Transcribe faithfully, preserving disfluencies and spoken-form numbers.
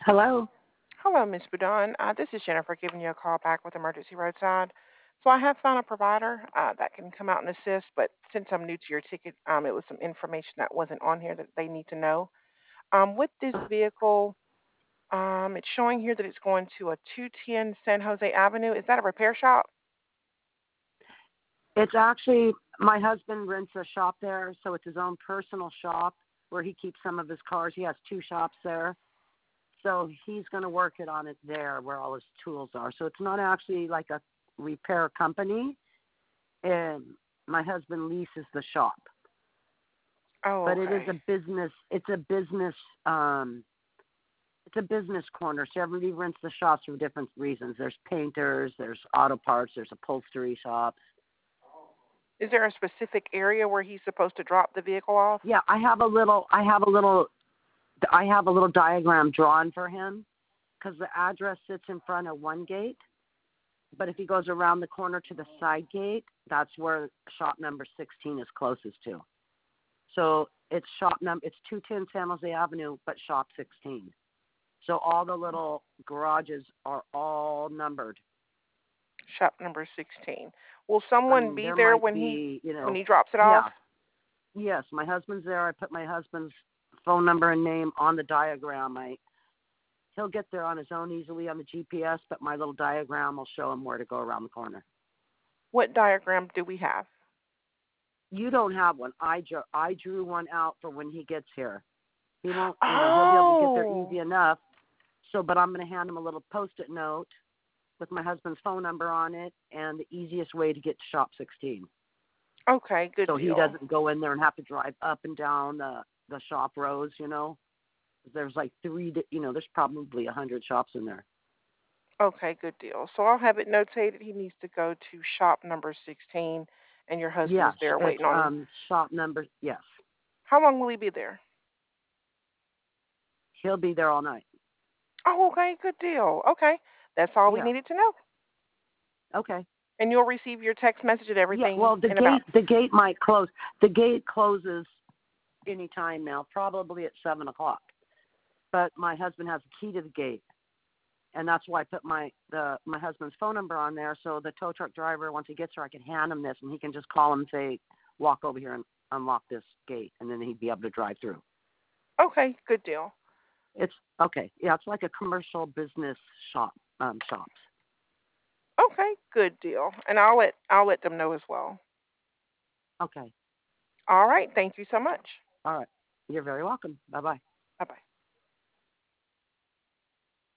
Hello. Hello, Miss Budon. Uh, this is Jennifer giving you a call back with Emergency Roadside. So I have found a provider uh, that can come out and assist, but since I'm new to your ticket, um, it was some information that wasn't on here that they need to know. Um, with this vehicle, um, it's showing here that it's going to a two ten San Jose Avenue. Is that a repair shop? It's actually my husband rents a shop there, so it's his own personal shop where he keeps some of his cars. He has two shops there. So he's going to work it on it there where all his tools are. So it's not actually like a repair company. And my husband leases the shop. Oh, But it is okay. a business it's a business um it's a business corner. So everybody rents the shops for different reasons. There's painters, there's auto parts, there's upholstery shops. Is there a specific area where he's supposed to drop the vehicle off? Yeah, I have a little I have a little I have a little diagram drawn for him because the address sits in front of one gate, but if he goes around the corner to the side gate, that's where shop number sixteen is closest to. So it's shop number it's two ten San Jose Avenue, but shop sixteen. So all the little garages are all numbered. Shop number sixteen. Will I someone mean, be there there might when he be, you when know, he drops it off? yeah, yes, my husband's there. I put my husband's phone number and name on the diagram. I He'll get there on his own easily on the G P S, but my little diagram will show him where to go around the corner. What diagram do we have? You don't have one. I drew, I drew one out for when he gets here. He won't, you know, he'll be able to get there Oh, easy enough. So, but I'm going to hand him a little post-it note with my husband's phone number on it and the easiest way to get to shop sixteen. okay, good So he deal. doesn't go in there and have to drive up and down the, the shop rows, you know. There's like three, you know, there's probably a hundred shops in there. Okay, good deal. So I'll have it notated. He needs to go to shop number sixteen, and your husband Yeah, is there it's waiting on him. um shop number, yes. How long will he be there? He'll be there all night. Oh, okay, good deal. Okay, that's all we Yeah. needed to know. Okay. And you'll receive your text message and Yeah. everything Well, the in about. gate the gate might close. The gate closes any time now, probably at seven o'clock. But my husband has a key to the gate, and that's why I put my the my husband's phone number on there. So the tow truck driver, once he gets here, I can hand him this, and he can just call him and say, "Walk over here and unlock this gate," and then he'd be able to drive through. Okay, good deal. It's okay. Yeah, it's like a commercial business shop um, shops. Okay, good deal. And I'll let I'll let them know as well. Okay. All right, thank you so much. All right. You're very welcome. Bye bye. Bye bye.